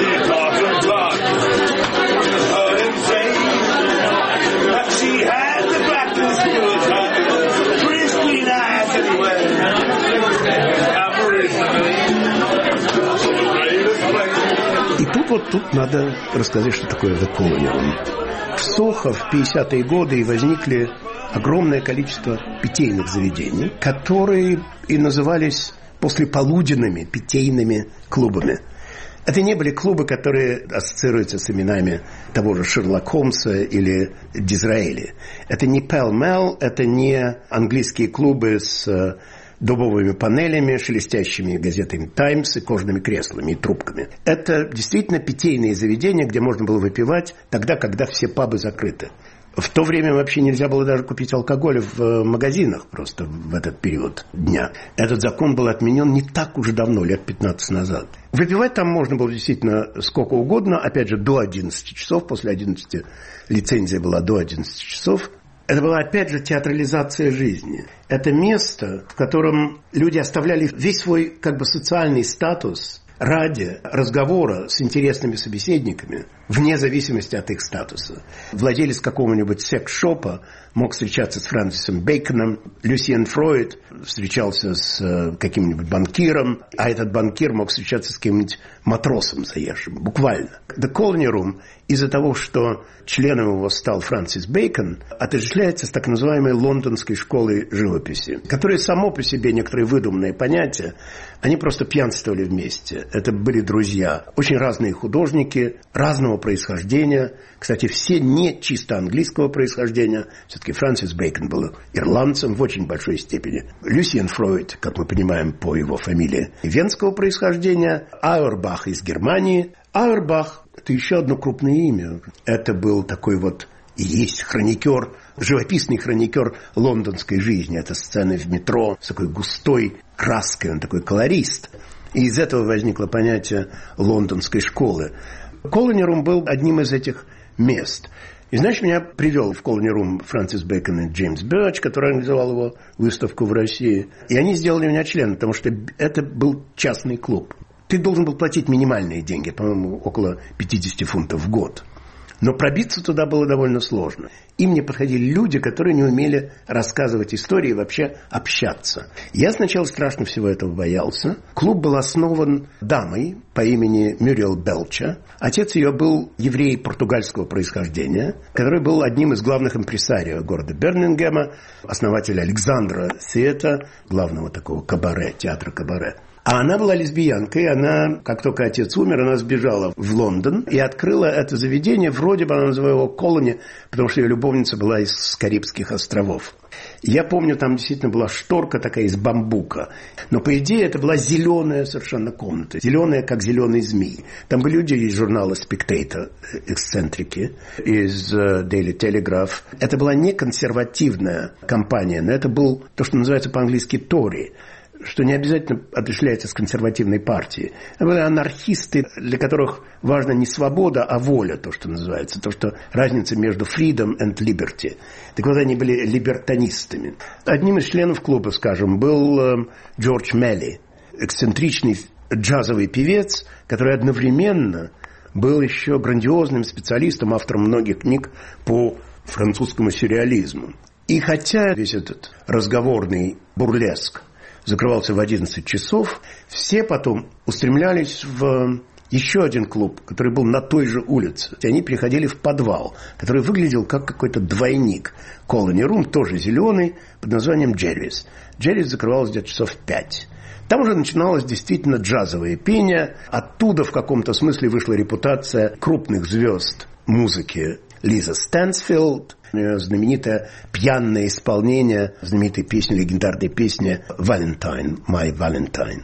Тут надо рассказать, что такое The Colony. В Сохо в 50-е годы и возникли огромное количество питейных заведений, которые и назывались послеполуденными питейными клубами. Это не были клубы, которые ассоциируются с именами того же Шерлока Холмса или Дизраэли. Это не Pall Mall, это не английские клубы с дубовыми панелями, шелестящими газетами «Таймс» и кожаными креслами и трубками. Это действительно питейные заведения, где можно было выпивать тогда, когда все пабы закрыты. В то время вообще нельзя было даже купить алкоголь в магазинах просто в этот период дня. Этот закон был отменен не так уж давно, лет 15 назад. Выпивать там можно было действительно сколько угодно, опять же, до 11 часов. После 11 лицензия была до 11 часов. Это была, опять же, театрализация жизни. Это место, в котором люди оставляли весь свой как бы социальный статус ради разговора с интересными собеседниками, вне зависимости от их статуса. Владелец какого-нибудь секс-шопа мог встречаться с Фрэнсисом Бэйконом, Люсьен Фройд встречался с каким-нибудь банкиром, а этот банкир мог встречаться с каким-нибудь матросом заезжим, буквально. The Colony Room, из-за того, что членом его стал Фрэнсис Бэйкон, отождествляется с так называемой лондонской школой живописи, которая само по себе некоторые выдуманные понятия, они просто пьянствовали вместе. Это были друзья, очень разные художники, разного происхождения. Кстати, все не чисто английского происхождения. Все-таки Фрэнсис Бэйкон был ирландцем в очень большой степени. Люсьен Фройд, как мы понимаем по его фамилии, венского происхождения. Ауэрбах из Германии. Ауэрбах – это еще одно крупное имя. Это был такой вот и есть хроникер, живописный хроникер лондонской жизни. Это сцены в метро с такой густой краской, он такой колорист. И из этого возникло понятие лондонской школы. Colony Room был одним из этих мест. И, знаешь, меня привел в Colony Room Фрэнсис Бэйкон и Джеймс Бёрч, который организовал его выставку в России. И они сделали меня членом, потому что это был частный клуб. Ты должен был платить минимальные деньги, по-моему, около 50 фунтов в год. Но пробиться туда было довольно сложно. Им не подходили люди, которые не умели рассказывать истории и вообще общаться. Я сначала страшно всего этого боялся. Клуб был основан дамой по имени Мюриэл Белча. Отец ее был еврей португальского происхождения, который был одним из главных импресарио города Бирмингема, основатель Александра Сиэта, главного такого кабаре, театра кабаре. А она была лесбиянкой, она, как только отец умер, она сбежала в Лондон и открыла это заведение, вроде бы она называла его Колони, потому что ее любовница была из Карибских островов. Я помню, там действительно была шторка такая из бамбука, но по идее это была зеленая совершенно комната, зеленая, как зеленый змей. Там были люди из журнала Spectator, эксцентрики, из Daily Telegraph. Это была не консервативная компания, но это был то, что называется по-английски Тори, что не обязательно отождествляется с консервативной партией. Это были анархисты, для которых важна не свобода, а воля, то, что называется. То, что разница между freedom and liberty. Так вот, они были либертанистами. Одним из членов клуба, скажем, был Джордж Мелли, эксцентричный джазовый певец, который одновременно был еще грандиозным специалистом, автором многих книг по французскому сюрреализму. И хотя весь этот разговорный бурлеск закрывался в 11 часов, все потом устремлялись в еще один клуб, который был на той же улице. И они переходили в подвал, который выглядел как какой-то двойник. Colony Room, тоже зеленый, под названием Джеррис. Джеррис закрывалась где-то часов 5. Там уже начиналось действительно джазовое пение. Оттуда в каком-то смысле вышла репутация крупных звезд музыки. Лиза Стэнсфилд, знаменитое пьяное исполнение знаменитой песни, легендарной песни «Valentine», «My Valentine».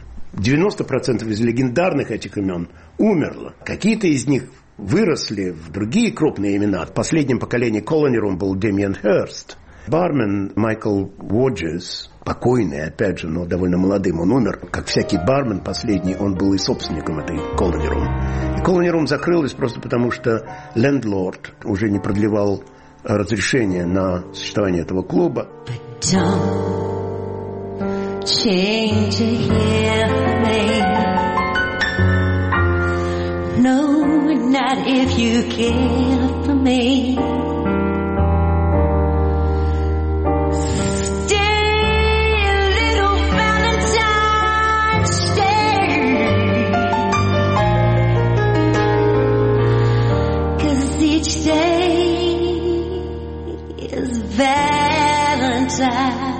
90% из легендарных этих имен умерло. Какие-то из них выросли в другие крупные имена. В последнем поколении Colony Room был Дэмиан Хёрст, бармен Майкл Уоджес, покойный, опять же, но довольно молодым. Он умер, как всякий бармен последний, он был и собственником этой Colony Room. И Colony Room закрылась просто потому, что лендлорд уже не продлевал разрешение на существование этого клуба. Change it here for me. No, not if you care for me. Stay, little Valentine, stay. 'Cause each day is Valentine.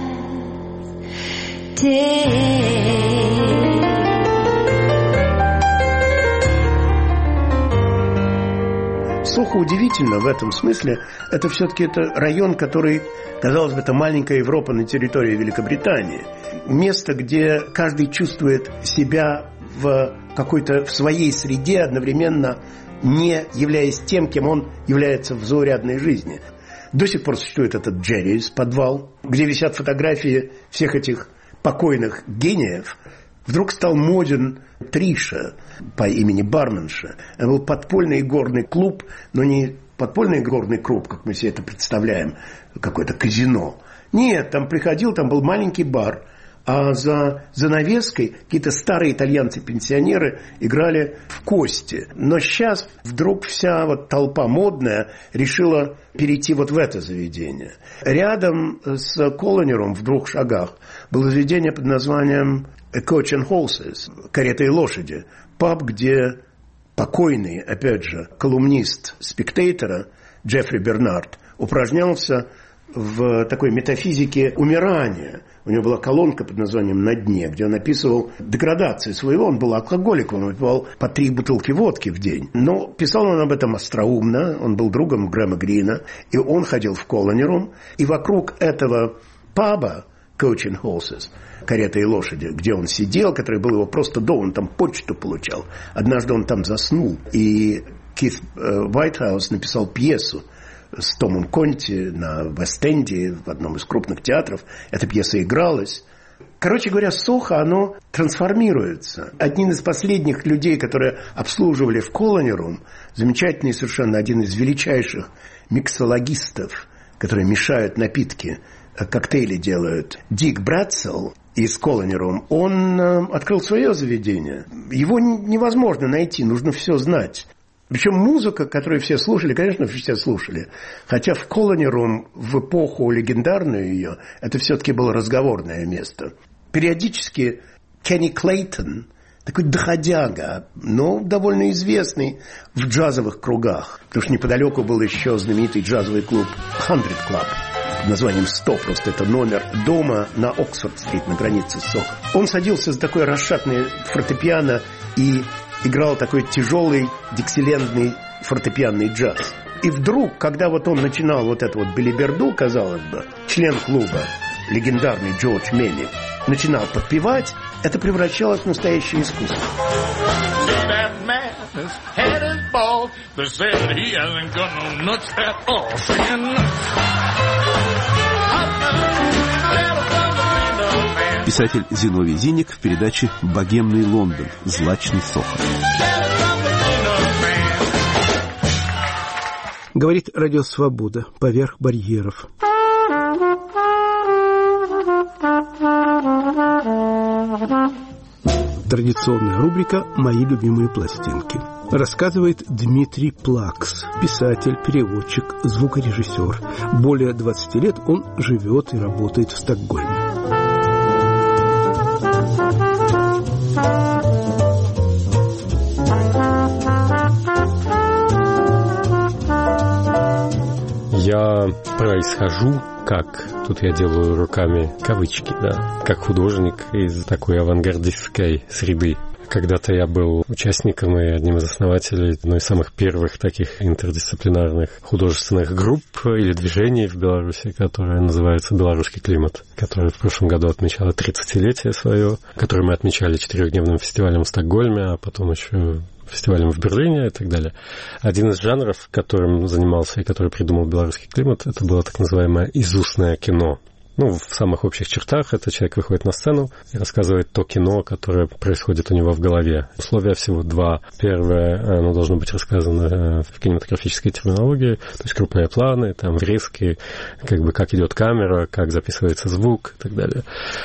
Сохо удивительно в этом смысле. Это все-таки район, который, казалось бы, это маленькая Европа на территории Великобритании. Место, где каждый чувствует себя в какой-то в своей среде, одновременно не являясь тем, кем он является в заурядной жизни. До сих пор существует этот Джеррис подвал, где висят фотографии всех этих покойных гениев. Вдруг стал моден Триша по имени барменша. Это был подпольный горный клуб, но не подпольный горный клуб, как мы себе это представляем, какое-то казино. Нет, там приходил, там был маленький бар, а за занавеской какие-то старые итальянцы-пенсионеры играли в кости. Но сейчас вдруг вся вот толпа модная решила перейти вот в это заведение. Рядом с Colony Room в 2 шагах было заведение под названием A Coach and Horses, карета и лошади. Паб, где покойный, опять же, колумнист Спектейтора Джеффри Бернард упражнялся в такой метафизике умирания. У него была колонка под названием «На дне», где он описывал деградацию своего. Он был алкоголиком, он выпивал по 3 бутылки водки в день. Но писал он об этом остроумно, он был другом Грэма Грина, и он ходил в Colony Room. И вокруг этого паба «Coach and Horses», карета и лошади, где он сидел, который был его просто дом, он там почту получал. Однажды он там заснул, и Кит Уайтхаус написал пьесу с Томом Конти на Вест-Энде, в одном из крупных театров. Эта пьеса игралась. Короче говоря, Сохо, оно трансформируется. Один из последних людей, которые обслуживали в Colony Room, замечательный совершенно один из величайших миксологистов, которые мешают напитки, коктейли делают, Дик Брэдсел из Colony Room, он открыл свое заведение. Его невозможно найти, нужно все знать. Причем музыка, которую все слушали, конечно, все слушали. Хотя в Colony Room в эпоху легендарную ее, это все-таки было разговорное место. Периодически Кенни Клейтон, такой доходяга, но довольно известный в джазовых кругах. Потому что неподалеку был еще знаменитый джазовый клуб 100 Club. Названием 100, просто это номер дома на Оксфорд-стрит, на границе с Сохо. Он садился за такое расшатное фортепиано и играл такой тяжелый диксилендный фортепианный джаз. И вдруг, когда вот он начинал вот эту вот белиберду, казалось бы, член клуба, легендарный Джордж Мелли, начинал подпевать, это превращалось в настоящее искусство. Писатель Зиновий Зиник в передаче «Богемный Лондон. Злачный Сохо». Говорит Радио Свобода. Поверх барьеров. Традиционная рубрика «Мои любимые пластинки». Рассказывает Дмитрий Плакс, писатель, переводчик, звукорежиссер. Более 20 лет он живет и работает в Стокгольме. Я происхожу, как, тут я делаю руками кавычки, да, как художник из такой авангардистской среды. Когда-то я был участником и одним из основателей одной из самых первых таких интердисциплинарных художественных групп или движений в Беларуси, которая называется «Белорусский климат», которая в прошлом году отмечала 30-летие свое, которое мы отмечали 4-дневным фестивалем в Стокгольме, а потом еще фестивалем в Берлине и так далее. Один из жанров, которым занимался и который придумал «Белорусский климат», это было так называемое изустное кино. Ну, в самых общих чертах это человек выходит на сцену и рассказывает то кино, которое происходит у него в голове. Условия всего два. Первое, оно должно быть рассказано в кинематографической терминологии, то есть крупные планы, там врезки, как бы как идет камера, как записывается звук и так далее.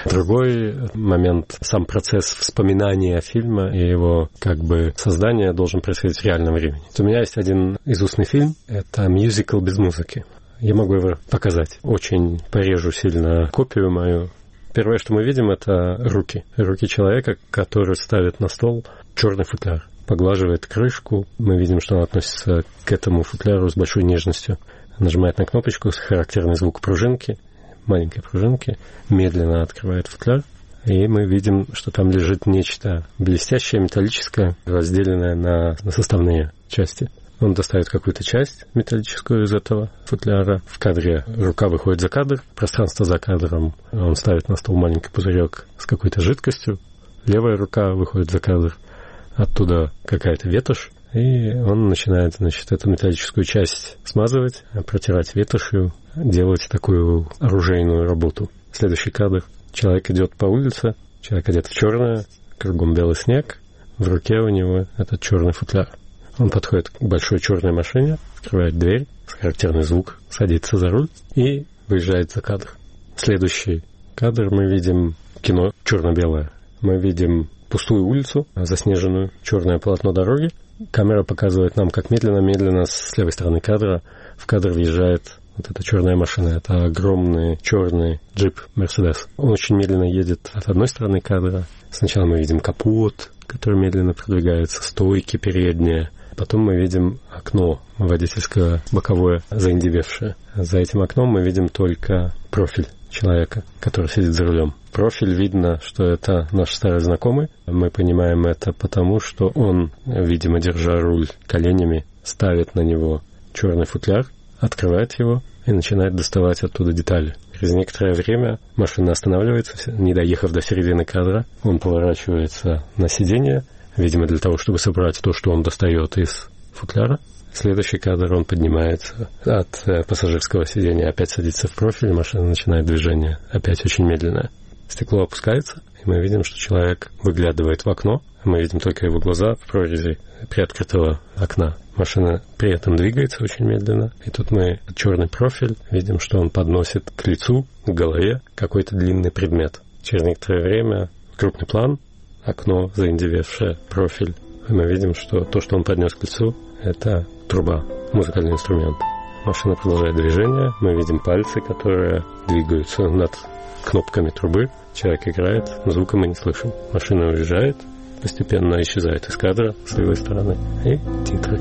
Другой момент, сам процесс вспоминания фильма и его как бы создания должен происходить в реальном времени. У меня есть один изустный фильм, это мюзикл без музыки. Я могу его показать. Очень порежу сильно копию мою. Первое, что мы видим, это руки. Руки человека, который ставит на стол черный футляр. Поглаживает крышку. Мы видим, что он относится к этому футляру с большой нежностью. Нажимает на кнопочку, характерный звук пружинки, маленькой пружинки. Медленно открывает футляр. И мы видим, что там лежит нечто блестящее, металлическое, разделенное на составные части. Он достает какую-то часть металлическую из этого футляра. В кадре рука выходит за кадр, пространство за кадром. Он ставит на стол маленький пузырек с какой-то жидкостью. Левая рука выходит за кадр. Оттуда какая-то ветошь. И он начинает, значит, эту металлическую часть смазывать, протирать ветошью, делать такую оружейную работу. Следующий кадр. Человек идет по улице, человек одет в черное, кругом белый снег. В руке у него этот черный футляр. Он подходит к большой черной машине, открывает дверь, характерный звук, садится за руль и выезжает за кадр. Следующий кадр мы видим кино черно-белое. Мы видим пустую улицу, заснеженную, черное полотно дороги. Камера показывает нам, как медленно-медленно с левой стороны кадра в кадр въезжает вот эта черная машина. Это огромный черный джип Мерседес. Он очень медленно едет от одной стороны кадра. Сначала мы видим капот, который медленно продвигается, стойки передние. Потом мы видим окно водительское, боковое, заиндевевшее. За этим окном мы видим только профиль человека, который сидит за рулем. Профиль видно, что это наш старый знакомый. Мы понимаем это потому, что он, видимо, держа руль коленями, ставит на него черный футляр, открывает его и начинает доставать оттуда детали. Через некоторое время машина останавливается, не доехав до середины кадра. Он поворачивается на сиденье, видимо, для того, чтобы собрать то, что он достает из футляра. Следующий кадр, он поднимается от пассажирского сиденья, опять садится в профиль, машина начинает движение, опять очень медленное. Стекло опускается, и мы видим, что человек выглядывает в окно. Мы видим только его глаза в прорези приоткрытого окна. Машина при этом двигается очень медленно. И тут мы черный профиль, видим, что он подносит к лицу, к голове какой-то длинный предмет. Через некоторое время крупный план, окно, заиндевевшее, профиль. И мы видим, что то, что он поднес к лицу, это труба, музыкальный инструмент. Машина продолжает движение. Мы видим пальцы, которые двигаются над кнопками трубы. Человек играет, но звука мы не слышим. Машина уезжает, постепенно исчезает из кадра с левой стороны. И титры.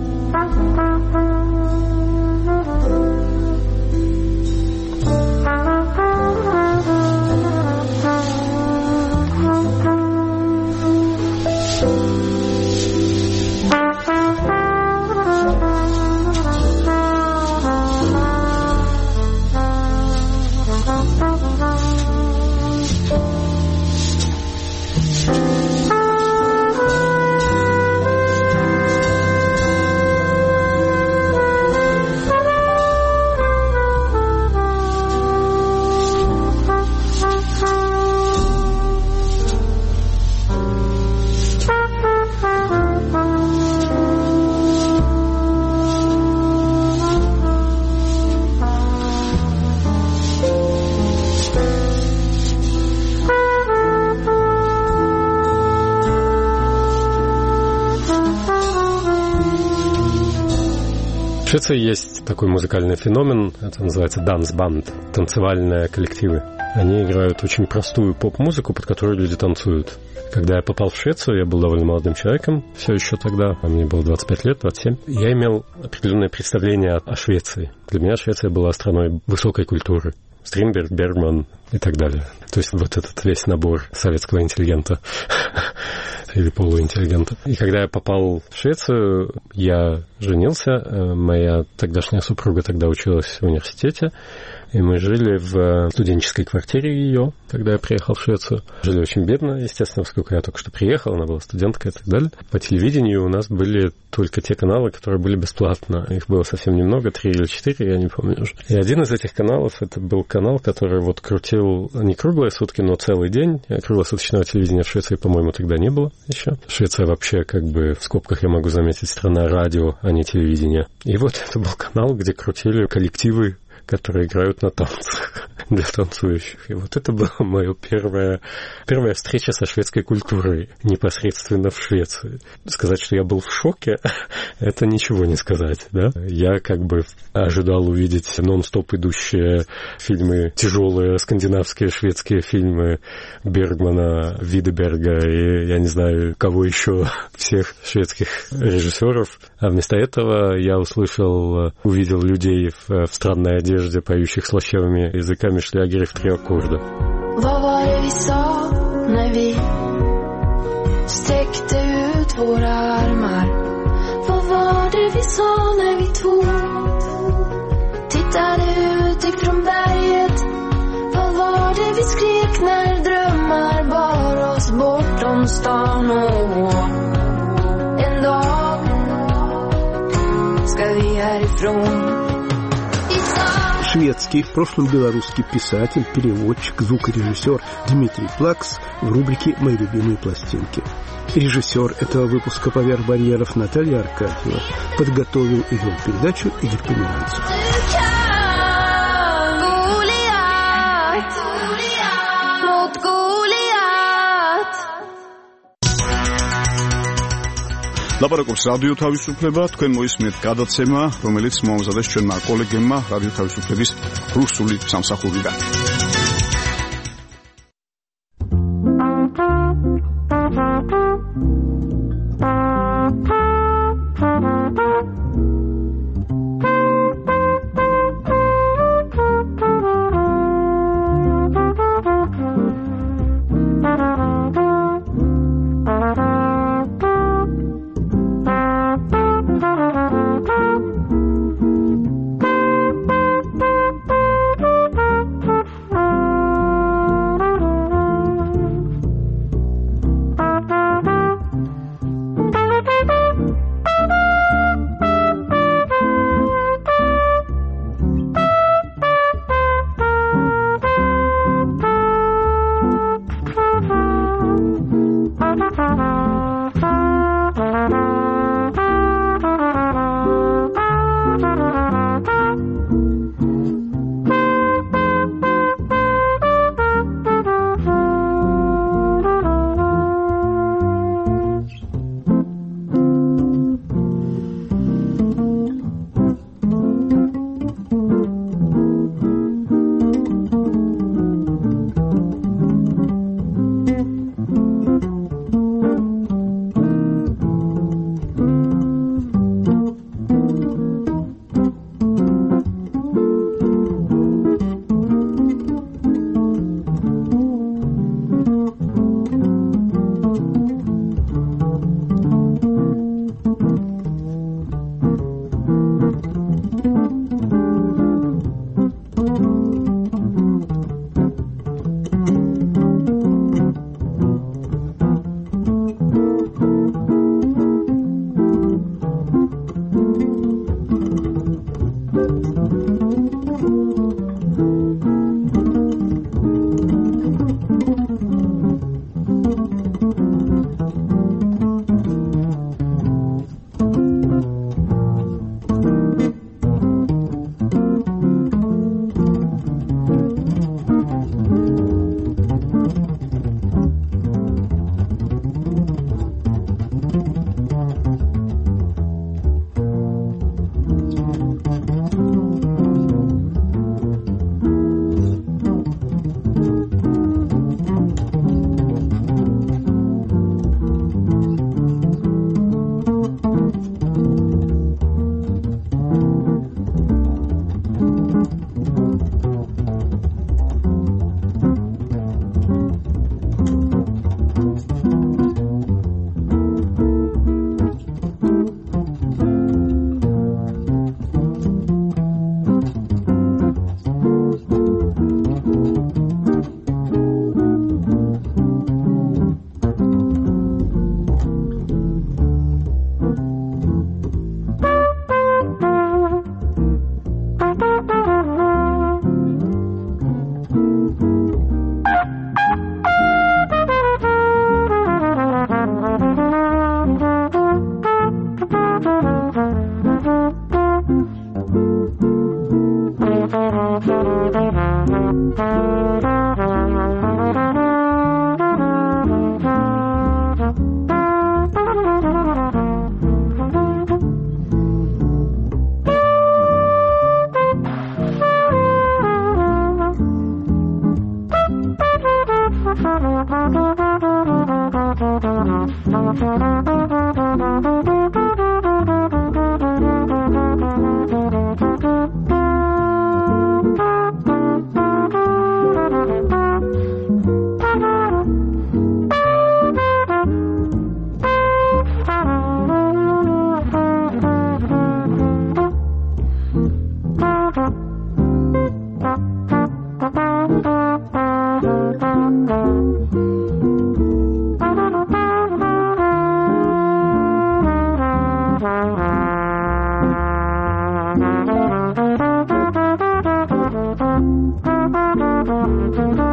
В Швеции есть такой музыкальный феномен, это называется дансбанд, танцевальные коллективы. Они играют очень простую поп-музыку, под которую люди танцуют. Когда я попал в Швецию, я был довольно молодым человеком, все еще тогда, мне было 25 лет, 27. Я имел определенное представление о Швеции. Для меня Швеция была страной высокой культуры. Стринберг, Бергман и так далее. То есть вот этот весь набор советского интеллигента или полуинтеллигента. И когда я попал в Швецию, я женился. Моя тогдашняя супруга тогда училась в университете. И мы жили в студенческой квартире ее, когда я приехал в Швецию. Жили очень бедно, естественно, поскольку я только что приехал, она была студенткой и так далее. По телевидению у нас были только те каналы, которые были бесплатно. Их было совсем немного, 3 или 4, я не помню уже. И один из этих каналов, это был канал, который вот крутил не круглые сутки, но целый день. Круглосуточного телевидения в Швеции, по-моему, тогда не было еще. Швеция вообще, как бы, в скобках я могу заметить, страна радио, а не телевидения. И вот это был канал, где крутили коллективы, которые играют на танцах для танцующих. И вот это была моя первая встреча со шведской культурой непосредственно в Швеции. Сказать, что я был в шоке, это ничего не сказать, да? Я как бы ожидал увидеть нон-стоп идущие фильмы, тяжелые скандинавские, шведские фильмы Бергмана, Видеберга и, я не знаю, кого еще, всех шведских режиссеров. А вместо этого я увидел людей в странной одежде, поющих слащавыми языками шлягеры в 3 аккорда. Vad var det vi sa när vi sträckte ut våra armar? Vad var det vi sa när vi tittade ut ifrån berget? Vad var det vi skrek när drömmar bar oss bortom stan? En dag ska vi härifrån. Шведский, в прошлом белорусский писатель, переводчик, звукорежиссер Дмитрий Плакс в рубрике «Мои любимые пластинки». Режиссер этого выпуска «Поверх барьеров» Наталья Аркадьева. Подготовил и вел передачу Игорь Померанцев. ლაპარაკობს რადიო თავისუფლება, თქვენ მოისმენთ გადაცემა, რომელიც მოამზადეს ჩვენმა კოლეგებმა რადიო თავისუფლების რუსული სამსახურიდან. Thank you.